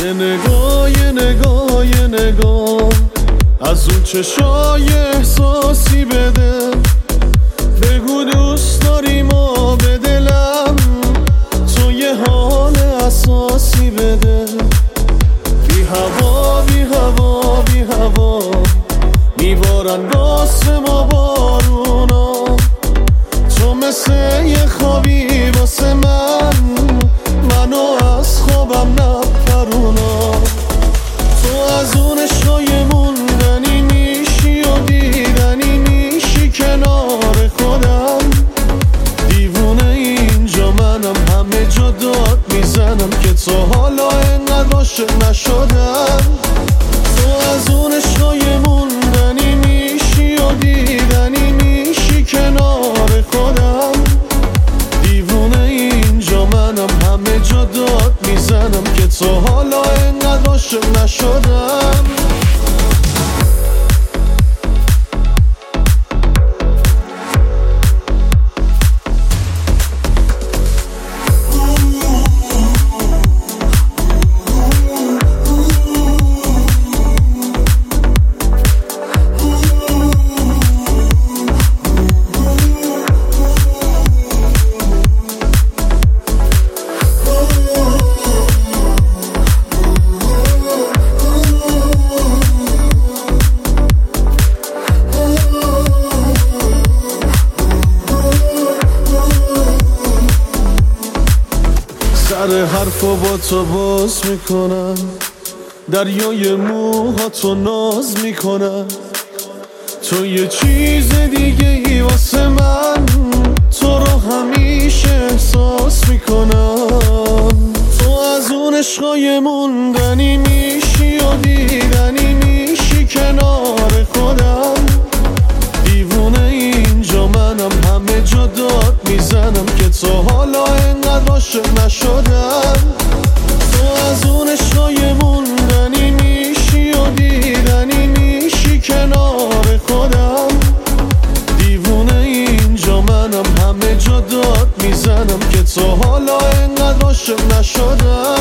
یه نگاه از اون چشای احساسی بده، بگو دوست داری ما به دلم تو یه حال اساسی بده. بی هوا میبارن واسه ما بارونا، تو مثل یه خوابی واسه منو از خوابم نپرونا. تو از اون عشقای موندنی میشی و دیدنی میشی کنار خودم، دیوونه اینجا منم، همه جا داد میزنم که تو حالا انقدر عاشق نشدم. تو از اون عشقای موندنی میشی و دیدنی میشی کنار خودم، دیوونه اینجا منم، همه جا داد میزنم که تو حالا انقدر عاشق نشدم. سر حرفا با تو باز میکنم، دریای موهاتو ناز میکنم، تو یه چیز دیگه ای واسه من، تو رو همیشه احساس میکنم. تو از اون عشقای موندنی میشی و دیدنی میشی کنار خودم، دیوونه اینجا منم، همه جا داد میزنم که تو حالا انقدر عاشق نشدم. تو از اون عشقای موندنی میشی و دیدنی میشی کنار خودم، دیوونه اینجا منم، همه جا داد میزنم که تو حالا انقدر عاشق نشدم.